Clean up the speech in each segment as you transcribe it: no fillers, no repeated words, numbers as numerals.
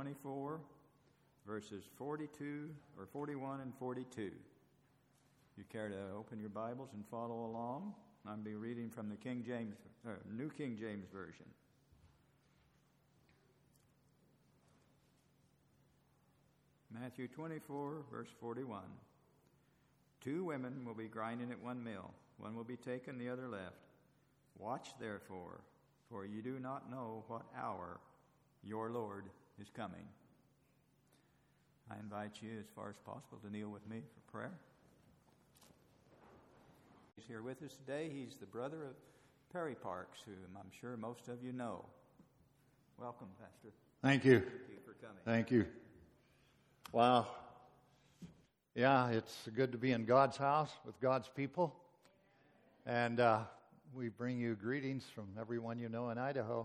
24, verses 42 or 41 and 42. You care to open your Bibles and follow along? I'll be reading from the New King James Version. Matthew 24, verse 41. 2 women will be grinding at one mill. One will be taken, the other left. Watch therefore, for you do not know what hour your Lord is coming. I invite you, as far as possible, to kneel with me for prayer. He's here with us today. He's the brother of Perry Parks, whom I'm sure most of you know. Welcome, Pastor. Thank you. Thank you for coming. Thank you. Wow. Yeah, it's good to be in God's house with God's people. And we bring you greetings from everyone you know in Idaho.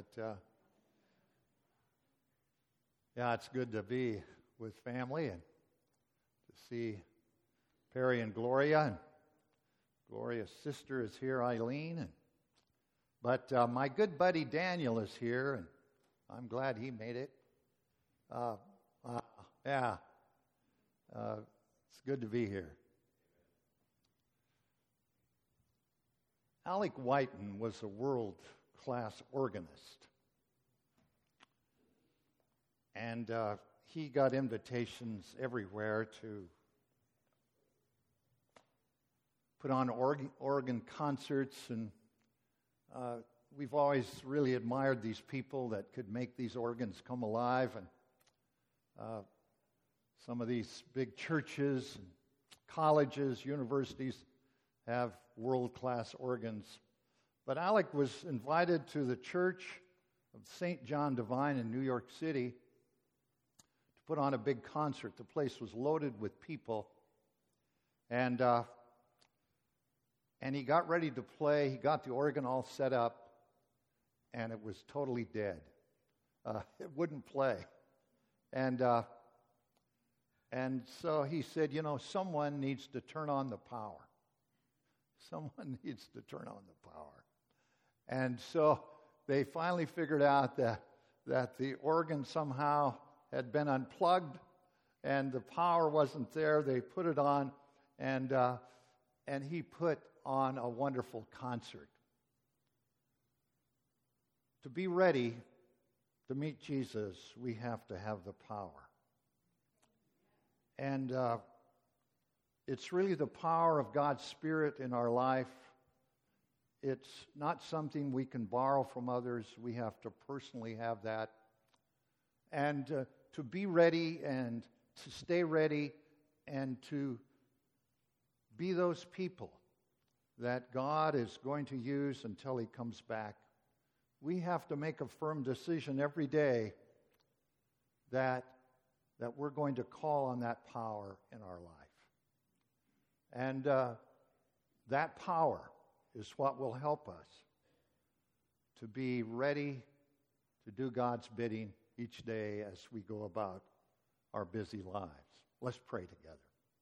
It's good to be with family and to see Perry and Gloria. And Gloria's sister is here, Eileen. But my good buddy Daniel is here, and I'm glad he made it. It's good to be here. Alec Whiten was a world-class organist. And he got invitations everywhere to put on organ concerts, and we've always really admired these people that could make these organs come alive. And some of these big churches, and colleges, universities have world-class organs. But Alec was invited to the Church of St. John Divine in New York City to put on a big concert. The place was loaded with people. And he got ready to play. He got the organ all set up, and it was totally dead. It wouldn't play. And so he said, someone needs to turn on the power. Someone needs to turn on the power. And so they finally figured out that the organ somehow had been unplugged and the power wasn't there. They put it on, and he put on a wonderful concert. To be ready to meet Jesus, we have to have the power. And it's really the power of God's Spirit in our life. It's not something we can borrow from others. We have to personally have that. And to be ready and to stay ready and to be those people that God is going to use until He comes back. We have to make a firm decision every day that we're going to call on that power in our life. And that power is what will help us to be ready to do God's bidding each day as we go about our busy lives. Let's pray together.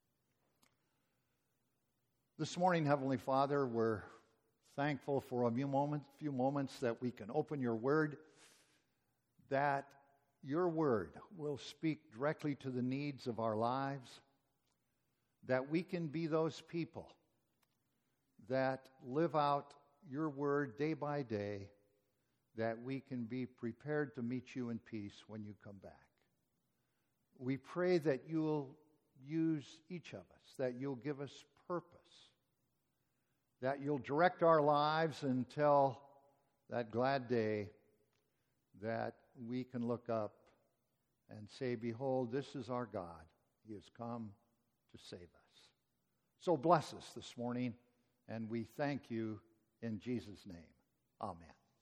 This morning, Heavenly Father, we're thankful for a few moments that we can open your word, that your word will speak directly to the needs of our lives, that we can be those people that live out your word day by day, that we can be prepared to meet you in peace when you come back. We pray that you'll use each of us, that you'll give us purpose, that you'll direct our lives until that glad day that we can look up and say, behold, this is our God. He has come to save us. So bless us this morning, and we thank you in Jesus' name. Amen.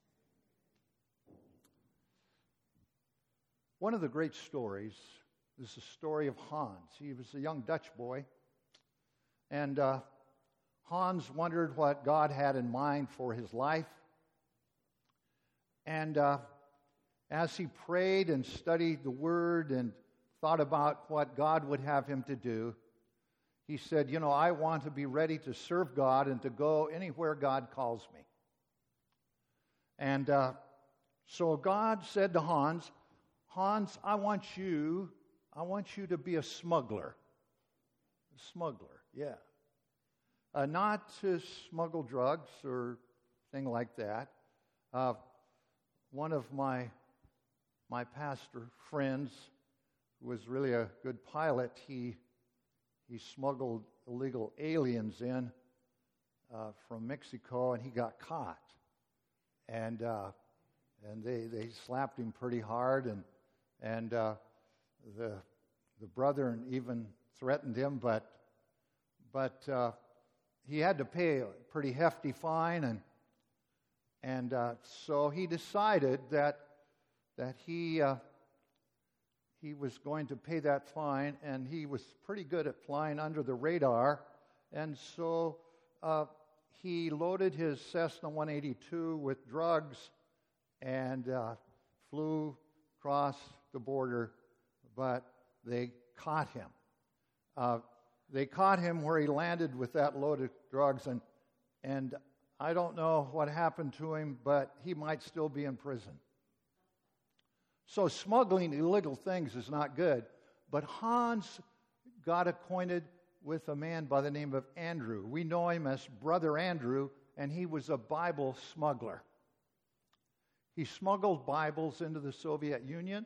One of the great stories is the story of Hans. He was a young Dutch boy, and Hans wondered what God had in mind for his life. And as he prayed and studied the Word and thought about what God would have him to do, he said, I want to be ready to serve God and to go anywhere God calls me. And so God said to Hans, Hans, I want you to be a smuggler. A smuggler, yeah. Not to smuggle drugs or thing like that. One of my pastor friends, who was really a good pilot, he smuggled illegal aliens in from Mexico, and he got caught. And they slapped him pretty hard, and the brethren even threatened him, but he had to pay a pretty hefty fine, and so he decided that he was going to pay that fine, and he was pretty good at flying under the radar, and so he loaded his Cessna 182 with drugs and flew across the border, but they caught him. They caught him where he landed with that load of drugs, and I don't know what happened to him, but he might still be in prison. So smuggling illegal things is not good, but Hans got acquainted with a man by the name of Andrew. We know him as Brother Andrew, and he was a Bible smuggler. He smuggled Bibles into the Soviet Union.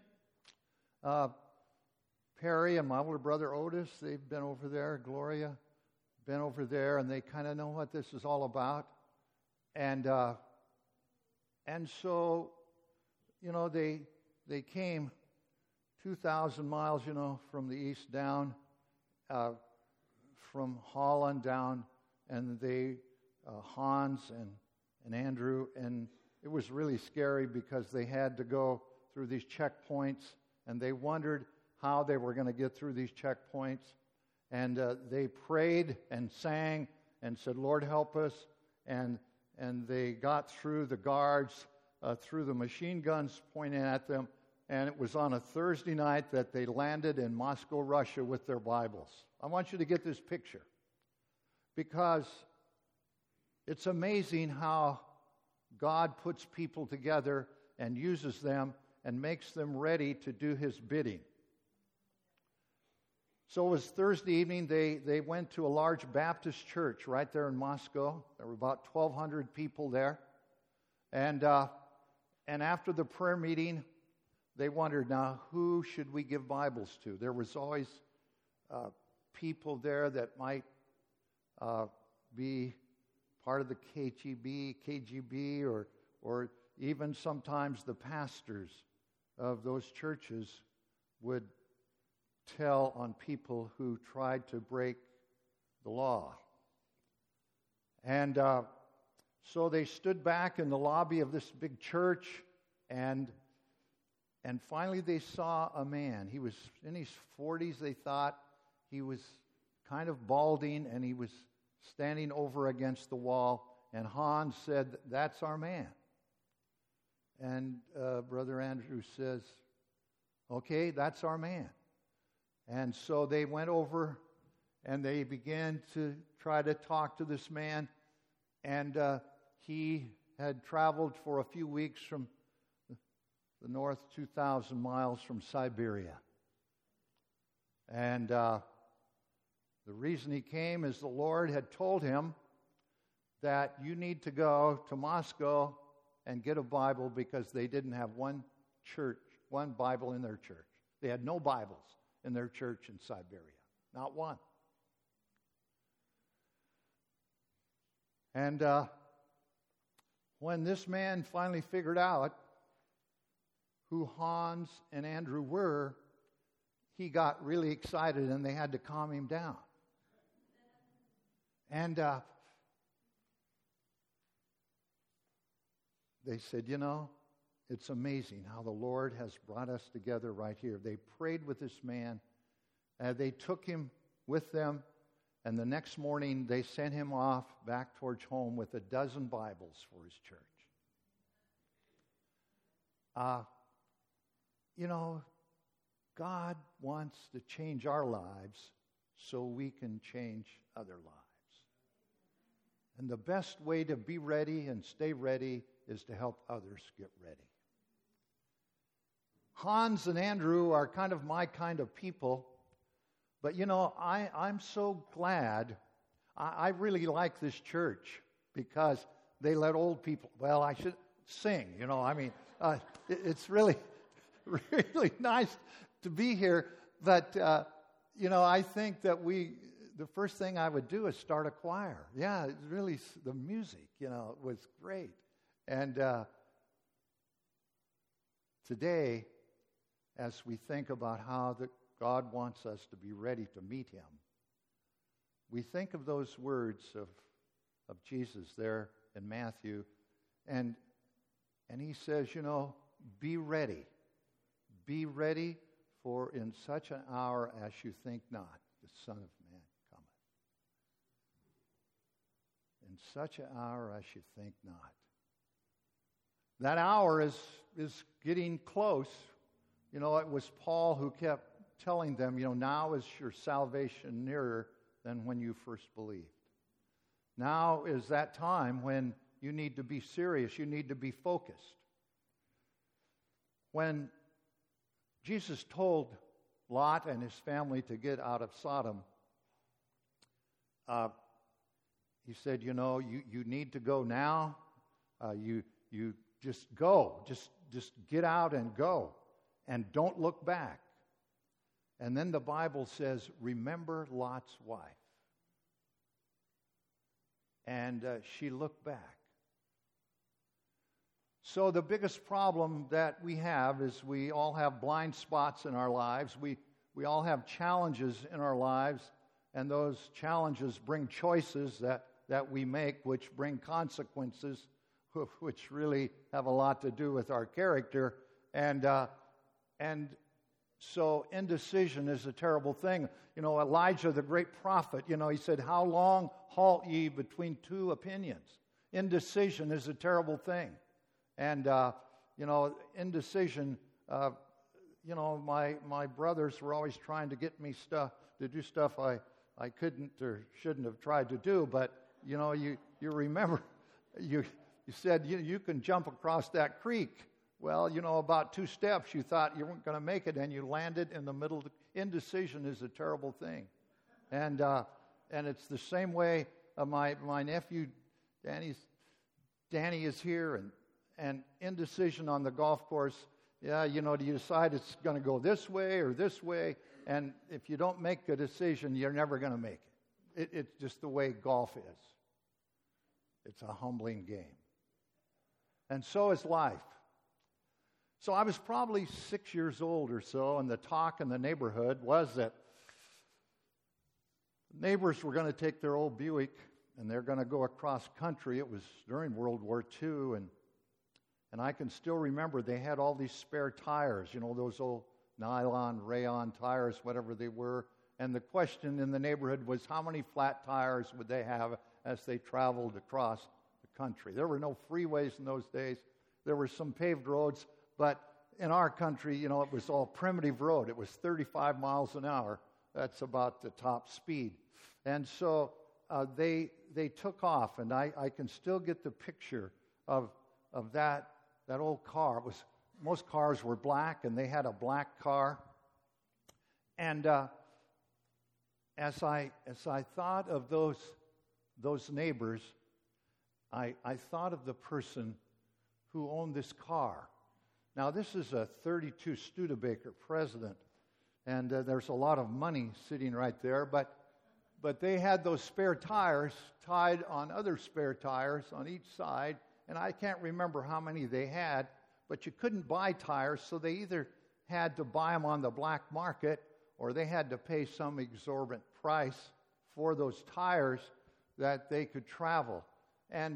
Perry and my older brother Otis, they've been over there. Gloria, been over there, and they kind of know what this is all about. And so, they came 2,000 miles, from the east down, from Holland down, and Hans and Andrew, and it was really scary because they had to go through these checkpoints, and they wondered how they were going to get through these checkpoints, and they prayed and sang and said, "Lord, help us," and they got through the guards, through the machine guns pointing at them, and it was on a Thursday night that they landed in Moscow, Russia with their Bibles. I want you to get this picture because it's amazing how God puts people together and uses them and makes them ready to do His bidding. So it was Thursday evening. They went to a large Baptist church right there in Moscow. There were about 1,200 people there. And after the prayer meeting, they wondered, now, who should we give Bibles to? There was always people there that might be part of the KGB, or even sometimes the pastors of those churches would tell on people who tried to break the law. And so they stood back in the lobby of this big church, and finally they saw a man. He was in his 40s, they thought. He was kind of balding, and he was standing over against the wall, and Hans said, "That's our man." And Brother Andrew says, "Okay, that's our man." And so they went over and they began to try to talk to this man. And he had traveled for a few weeks from the north, 2,000 miles from Siberia. And the reason he came is the Lord had told him that you need to go to Moscow and get a Bible because they didn't have one Bible in their church. They had no Bibles in their church in Siberia. Not one. And when this man finally figured out who Hans and Andrew were, he got really excited, and they had to calm him down. And they said, it's amazing how the Lord has brought us together right here. They prayed with this man. They took him with them, and the next morning they sent him off back towards home with 12 Bibles for his church. God wants to change our lives so we can change other lives. And the best way to be ready and stay ready is to help others get ready. Hans and Andrew are kind of my kind of people. But, I'm so glad. I really like this church because they let old people, well, I should sing, it's really, really nice to be here. But, I think that the first thing I would do is start a choir. Yeah, it's really, the music, was great. And today, as we think about how God wants us to be ready to meet Him, we think of those words of Jesus there in Matthew, and He says, be ready. Be ready, for in such an hour as you think not, the Son of Man cometh. In such an hour as you think not. That hour is getting close. It was Paul who kept telling them, now is your salvation nearer than when you first believed. Now is that time when you need to be serious. You need to be focused. When Jesus told Lot and his family to get out of Sodom, He said, you need to go now. You just go. Just get out and go. And don't look back. And then the Bible says, remember Lot's wife. And she looked back. So the biggest problem that we have is we all have blind spots in our lives. We all have challenges in our lives. And those challenges bring choices that we make, which bring consequences, which really have a lot to do with our character. And so indecision is a terrible thing. Elijah, the great prophet, he said, how long halt ye between two opinions? Indecision is a terrible thing. And, indecision, my brothers were always trying to get me to do stuff I couldn't or shouldn't have tried to do. But, you remember, you said, you can jump across that creek. Well, about 2 steps, you thought you weren't going to make it, and you landed in the middle. Indecision is a terrible thing. And it's the same way my nephew, Danny is here, and indecision on the golf course. Yeah, do you decide it's going to go this way or this way? And if you don't make a decision, you're never going to make it. It's just the way golf is. It's a humbling game. And so is life. So I was probably 6 years old or so, and the talk in the neighborhood was that neighbors were going to take their old Buick, and they're going to go across country. It was during World War II, and I can still remember they had all these spare tires, those old nylon, rayon tires, whatever they were. And the question in the neighborhood was, how many flat tires would they have as they traveled across the country? There were no freeways in those days. There were some paved roads. But in our country, it was all primitive road. It was 35 miles an hour. That's about the top speed. And so they took off, and I can still get the picture of that old car. Most cars were black, and they had a black car. And as I thought of those neighbors, I thought of the person who owned this car. Now, this is a 32 Studebaker President, and there's a lot of money sitting right there, but they had those spare tires tied on other spare tires on each side, and I can't remember how many they had, but you couldn't buy tires, so they either had to buy them on the black market or they had to pay some exorbitant price for those tires that they could travel. And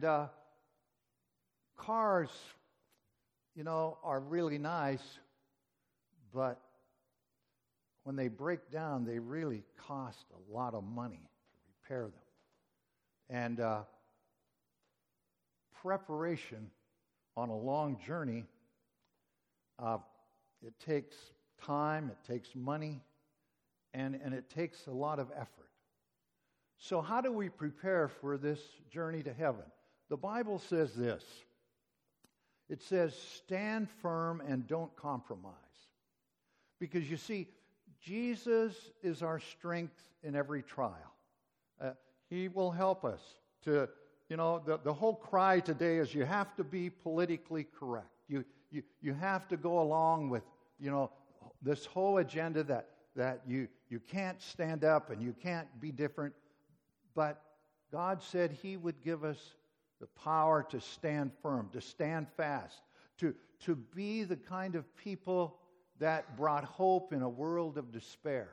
cars, are really nice, but when they break down, they really cost a lot of money to repair them. And preparation on a long journey, it takes time, it takes money, and it takes a lot of effort. So how do we prepare for this journey to heaven? The Bible says this. It says, stand firm and don't compromise. Because you see, Jesus is our strength in every trial. He will help us to, the whole cry today is you have to be politically correct. You have to go along with, this whole agenda that you can't stand up and you can't be different. But God said He would give us the power to stand firm, to stand fast, to be the kind of people that brought hope in a world of despair.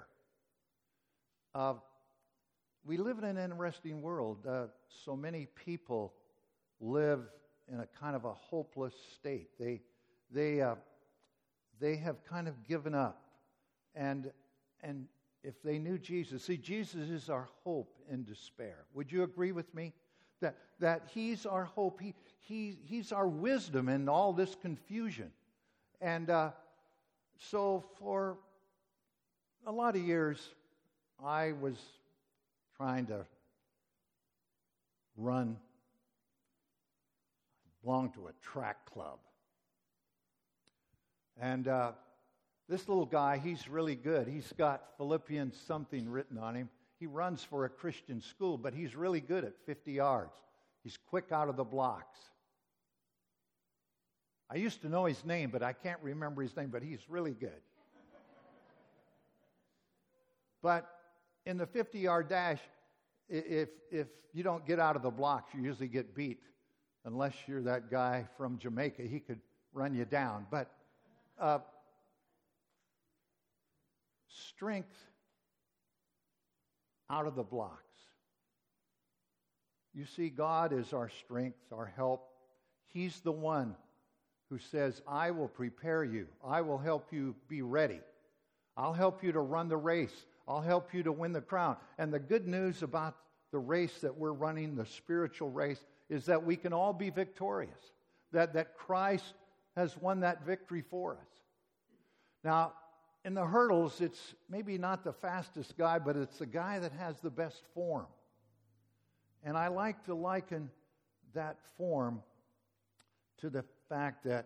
We live in an interesting world. So many people live in a kind of a hopeless state. They have kind of given up. And if they knew Jesus, see, Jesus is our hope in despair. Would you agree with me? That He's our hope. He's our wisdom in all this confusion. And so for a lot of years, I was trying to run. I belonged to a track club. And this little guy, he's really good. He's got Philippians something written on him. He runs for a Christian school, but he's really good at 50 yards. He's quick out of the blocks. I used to know his name, but I can't remember his name, but he's really good. But in the 50-yard dash, if you don't get out of the blocks, you usually get beat. Unless you're that guy from Jamaica, he could run you down. But strength out of the blocks. You see, God is our strength, our help. He's the one who says, I will prepare you. I will help you be ready. I'll help you to run the race. I'll help you to win the crown. And the good news about the race that we're running, the spiritual race, is that we can all be victorious. That Christ has won that victory for us. Now, in the hurdles, it's maybe not the fastest guy, but it's the guy that has the best form. And I like to liken that form to the fact that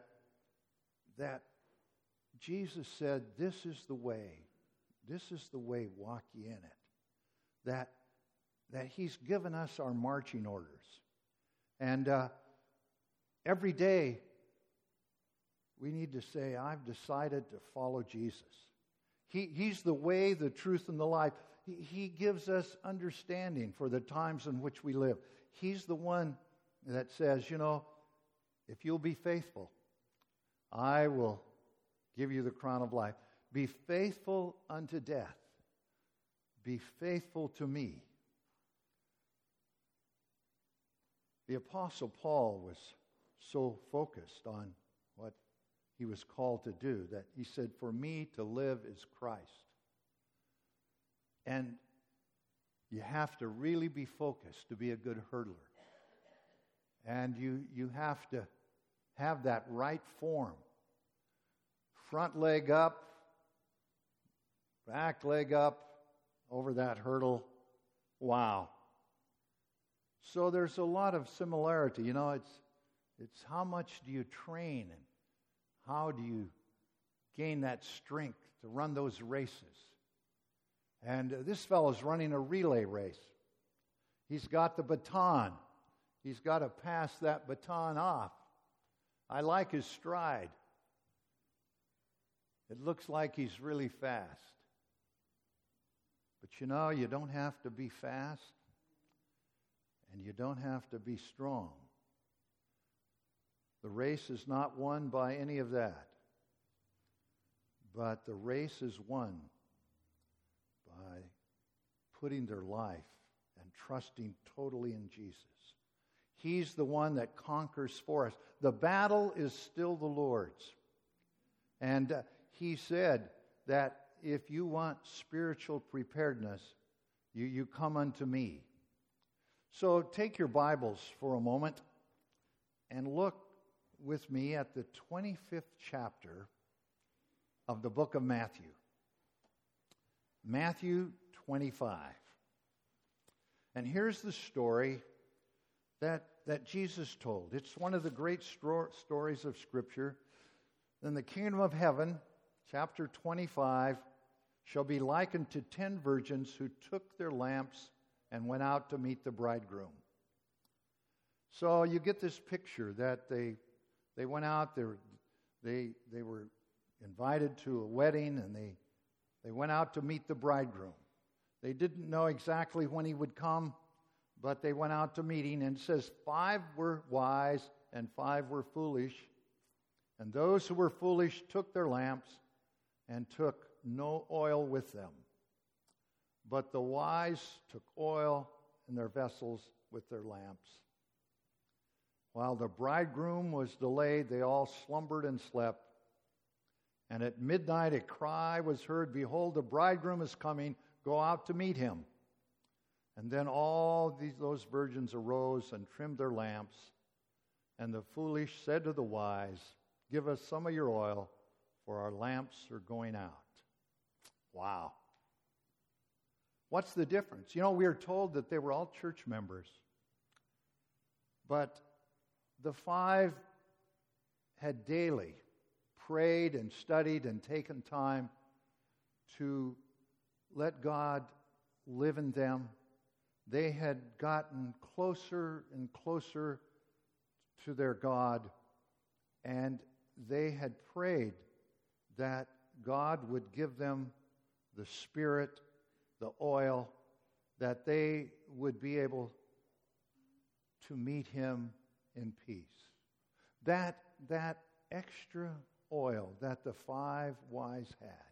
Jesus said, this is the way, walk ye in it. That He's given us our marching orders. And every day, we need to say, I've decided to follow Jesus. He's the way, the truth, and the life. He gives us understanding for the times in which we live. He's the one that says, if you'll be faithful, I will give you the crown of life. Be faithful unto death. Be faithful to me. The Apostle Paul was so focused on what he was called to do that he said, for me to live is Christ. And you have to really be focused to be a good hurdler. And you have to have that right form. Front leg up, back leg up over that hurdle. Wow. So there's a lot of similarity. It's how much do you train and how do you gain that strength to run those races? And this fellow's running a relay race. He's got the baton. He's got to pass that baton off. I like his stride. It looks like he's really fast. But you don't have to be fast, and you don't have to be strong. The race is not won by any of that. But the race is won by putting their life and trusting totally in Jesus. He's the one that conquers for us. The battle is still the Lord's. And He said that if you want spiritual preparedness, you come unto me. So take your Bibles for a moment and look with me at the 25th chapter of the book of Matthew. Matthew 25. And here's the story that Jesus told. It's one of the great stories of Scripture. In the kingdom of heaven chapter 25, shall be likened to 10 virgins who took their lamps and went out to meet the bridegroom. So you get this picture that they went out, they were invited to a wedding, and they went out to meet the bridegroom. They didn't know exactly when he would come, but they went out to meet him, and it says 5 were wise and 5 were foolish. And those who were foolish took their lamps and took no oil with them. But the wise took oil in their vessels with their lamps. While the bridegroom was delayed, they all slumbered and slept. And at midnight a cry was heard, "Behold, the bridegroom is coming, go out to meet him." And then all those virgins arose and trimmed their lamps. And the foolish said to the wise, "Give us some of your oil, for our lamps are going out." Wow. What's the difference? You know, we are told that they were all church members. But the 5 had daily prayed and studied and taken time to let God live in them. They had gotten closer and closer to their God, and they had prayed that God would give them the Spirit, the oil, that they would be able to meet Him in peace. That extra oil that the 5 wise had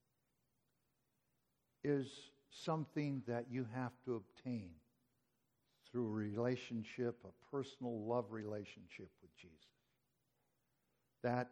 is something that you have to obtain through a relationship, a personal love relationship with Jesus. That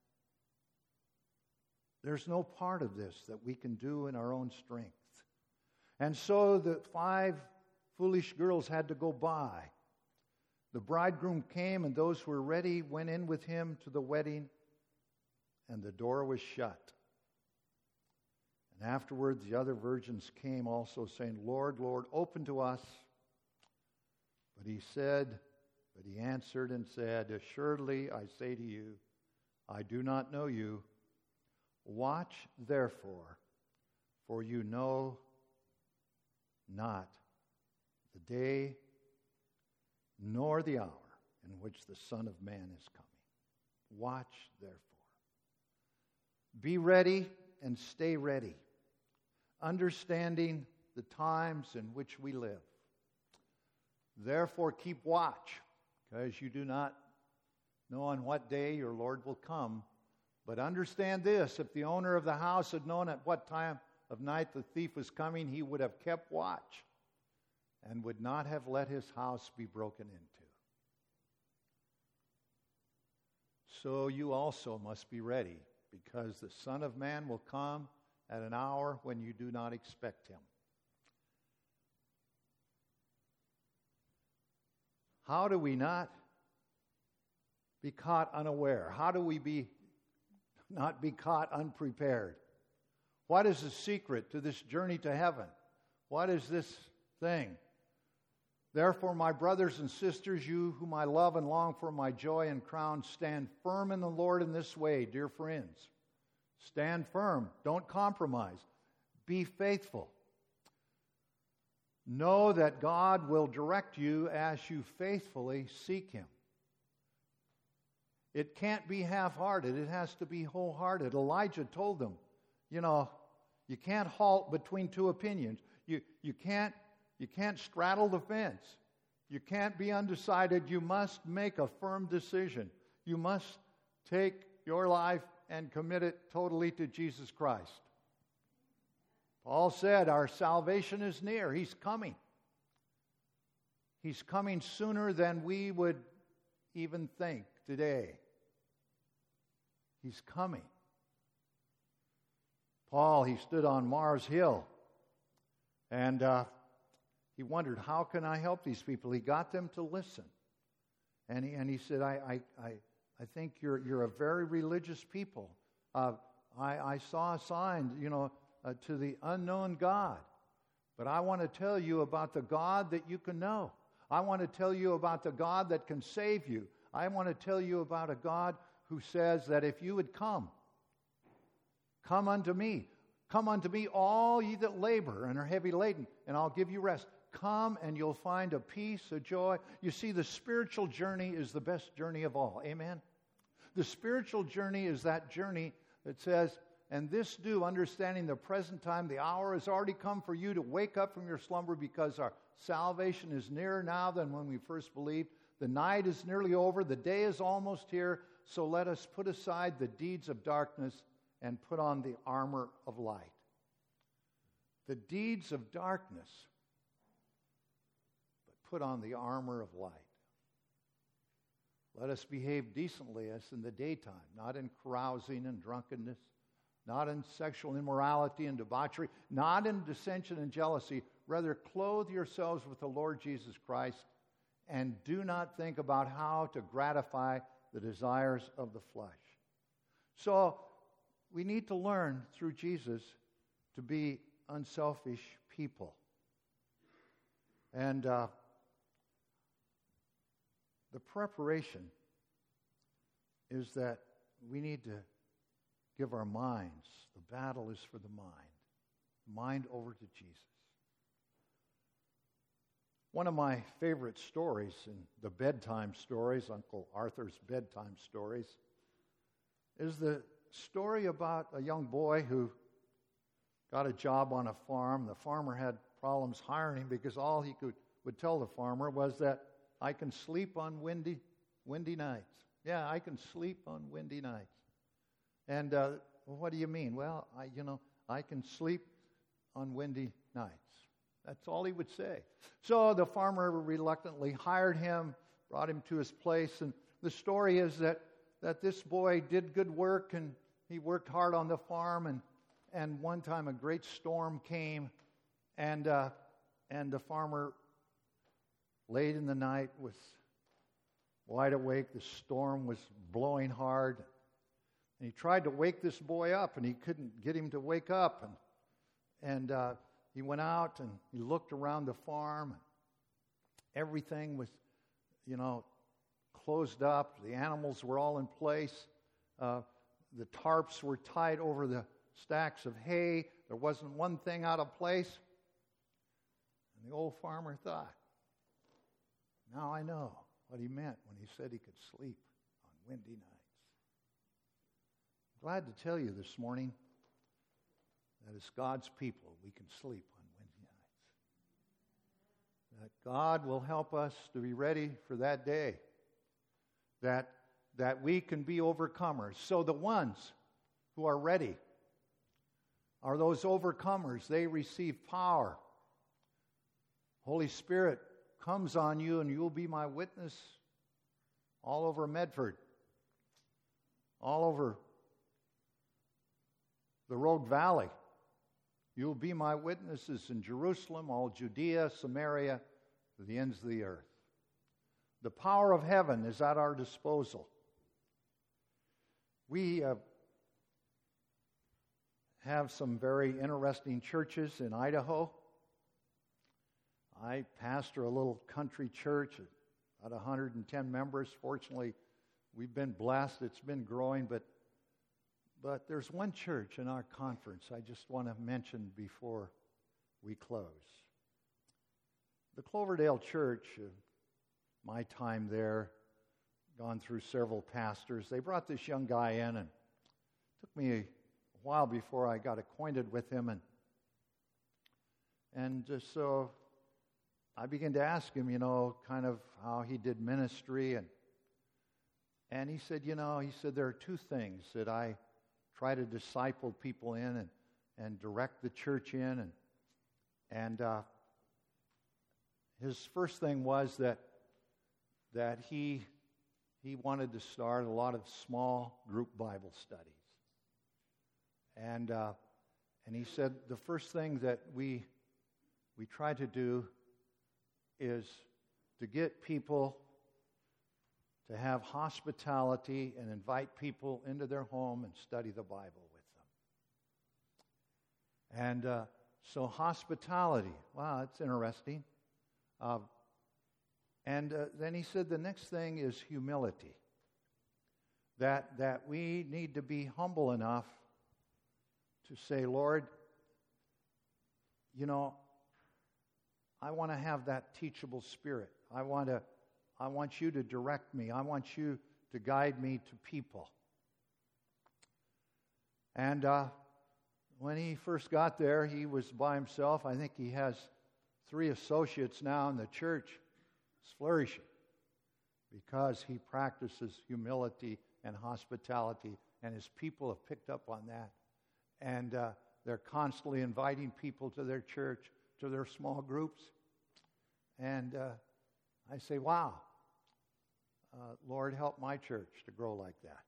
there's no part of this that we can do in our own strength. And so the 5 foolish girls had to go by. The bridegroom came, and those who were ready went in with him to the wedding, and the door was shut. And afterward the other virgins came also, saying, "Lord, Lord, open to us." But he answered and said, "Assuredly I say to you, I do not know you. Watch therefore, for you know not the day nor the hour in which the Son of Man is coming. Watch therefore. Be ready and stay ready, understanding the times in which we live. Therefore keep watch, because you do not know on what day your Lord will come. But understand this, if the owner of the house had known at what time of night the thief was coming, he would have kept watch and would not have let his house be broken into. So you also must be ready, because the Son of Man will come at an hour when you do not expect him." How do we not be caught unaware? How do we not be caught unprepared? What is the secret to this journey to heaven? What is this thing? Therefore, my brothers and sisters, you whom I love and long for my joy and crown, stand firm in the Lord in this way, dear friends. Stand firm. Don't compromise. Be faithful. Know that God will direct you as you faithfully seek Him. It can't be half-hearted. It has to be wholehearted. Elijah told them, you can't halt between two opinions. You can't straddle the fence. You can't be undecided. You must make a firm decision. You must take your life and commit it totally to Jesus Christ. Paul said, our salvation is near. He's coming. He's coming sooner than we would even think today. He's coming. Paul, he stood on Mars Hill, and he wondered, how can I help these people? He got them to listen. And he said, I think you're a very religious people. I saw a sign, to the unknown God. But I want to tell you about the God that you can know. I want to tell you about the God that can save you. I want to tell you about a God who says that if you would come Come unto me. Come unto me, all ye that labor and are heavy laden, and I'll give you rest. Come and you'll find a peace, a joy. You see, the spiritual journey is the best journey of all. Amen? The spiritual journey is that journey that says, and this do, understanding the present time, the hour has already come for you to wake up from your slumber, because our salvation is nearer now than when we first believed. The night is nearly over. The day is almost here. So let us put aside the deeds of darkness and put on the armor of light. The deeds of darkness, but put on the armor of light. Let us behave decently as in the daytime, not in carousing and drunkenness, not in sexual immorality and debauchery, not in dissension and jealousy. Rather, clothe yourselves with the Lord Jesus Christ, and do not think about how to gratify the desires of the flesh. So, we need to learn through Jesus to be unselfish people. And the preparation is that we need to give our minds. The battle is for the mind. Mind over to Jesus. One of my favorite stories in the bedtime stories, Uncle Arthur's bedtime stories, is the story about a young boy who got a job on a farm. The farmer had problems hiring him because all he would tell the farmer was that, I can sleep on windy nights. Yeah, I can sleep on windy nights. And well, what do you mean? Well, I can sleep on windy nights. That's all he would say. So the farmer reluctantly hired him, brought him to his place, and the story is that this boy did good work, and he worked hard on the farm, and one time a great storm came, and the farmer late in the night was wide awake. The storm was blowing hard, and he tried to wake this boy up, and he couldn't get him to wake up, and he went out and he looked around the farm, and everything was, closed up. The animals were all in place. The tarps were tied over the stacks of hay. There wasn't one thing out of place. And the old farmer thought, now I know what he meant when he said he could sleep on windy nights. I'm glad to tell you this morning that as God's people, we can sleep on windy nights. That God will help us to be ready for that day. That we can be overcomers. So the ones who are ready are those overcomers. They receive power. Holy Spirit comes on you, and you'll be my witness all over Medford, all over the Rogue Valley. You'll be my witnesses in Jerusalem, all Judea, Samaria, to the ends of the earth. The power of heaven is at our disposal. We have some very interesting churches in Idaho. I pastor a little country church, about 110 members. Fortunately, we've been blessed. It's been growing, but there's one church in our conference I just want to mention before we close. The Cloverdale Church, my time there, gone through several pastors. They brought this young guy in, and it took me a while before I got acquainted with him, and so I began to ask him, kind of how he did ministry, and he said, there are two things that I try to disciple people in and direct the church in, and his first thing was that he wanted to start a lot of small group Bible studies, and he said the first thing that we try to do is to get people to have hospitality and invite people into their home and study the Bible with them. And so hospitality, wow, that's interesting. And then he said the next thing is humility. That we need to be humble enough to say, Lord, you know, I want to have that teachable spirit. I want you to direct me. I want you to guide me to people. And when he first got there, he was by himself. I think he has 3 associates now, and the church is flourishing because he practices humility and hospitality, and his people have picked up on that. And they're constantly inviting people to their church, to their small groups. And I say, wow, Lord, help my church to grow like that.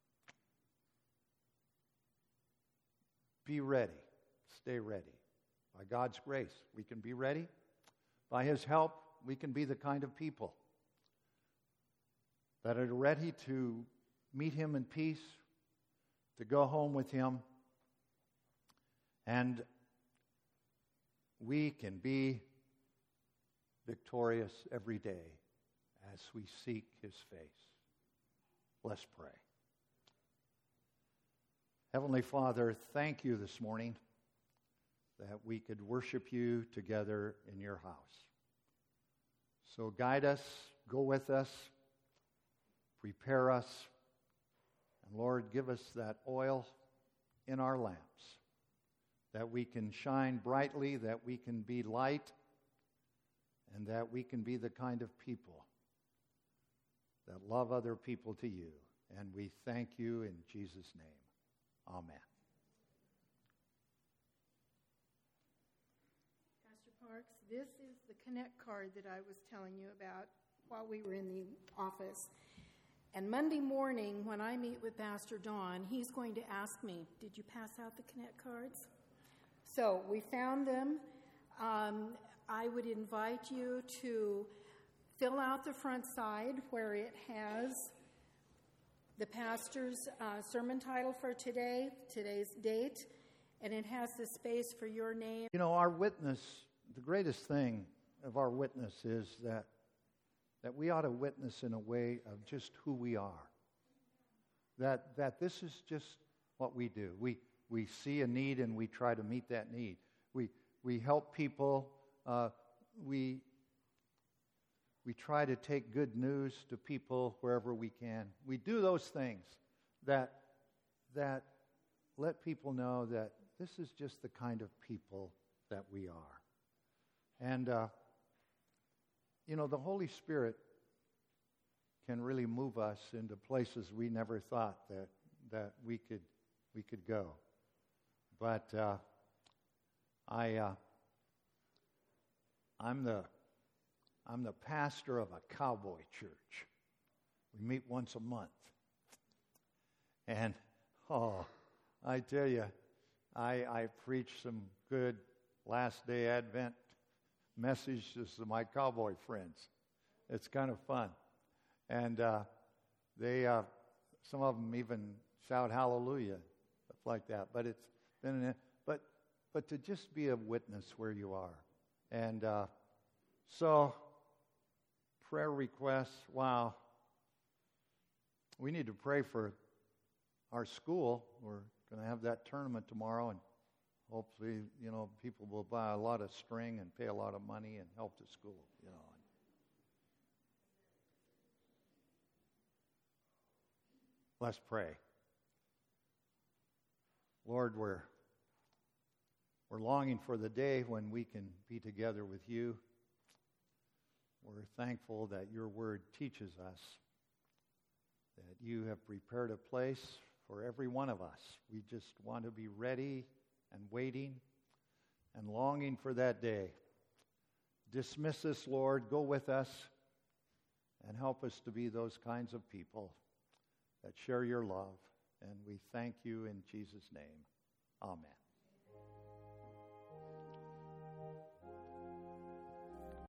Be ready. Stay ready. By God's grace, we can be ready. By His help, we can be the kind of people that are ready to meet Him in peace, to go home with Him, and we can be victorious every day as we seek His face. Let's pray. Heavenly Father, thank you this morning that we could worship you together in your house. So guide us, go with us, prepare us, and Lord, give us that oil in our lamps, that we can shine brightly, that we can be light, and that we can be the kind of people that love other people to you. And we thank you in Jesus' name. Amen. Pastor Parks, this is the Connect card that I was telling you about while we were in the office. And Monday morning, when I meet with Pastor Don, he's going to ask me, did you pass out the Connect cards? So we found them. I would invite you to fill out the front side where it has the pastor's sermon title for today's date, and it has the space for your name. You know, our witness, the greatest thing of our witness is that we ought to witness in a way of just who we are. That this is just what we do. We see a need and we try to meet that need. We help people. We try to take good news to people wherever we can. We do those things that let people know that this is just the kind of people that we are. And, you know, the Holy Spirit can really move us into places we never thought that we could go. But I'm the pastor of a cowboy church. We meet once a month. And, I tell you, I preach some good Last Day Advent messages to my cowboy friends. It's kind of fun. And they, some of them even shout hallelujah, stuff like that. But it's been, but to just be a witness where you are. And so, prayer requests, wow. We need to pray for our school. We're going to have that tournament tomorrow, and hopefully, you know, people will buy a lot of string and pay a lot of money and help the school, you know. Let's pray. Lord, we're longing for the day when we can be together with you. We're thankful that your word teaches us that you have prepared a place for every one of us. We just want to be ready and waiting and longing for that day. Dismiss us, Lord. Go with us and help us to be those kinds of people that share your love. And we thank you in Jesus' name. Amen.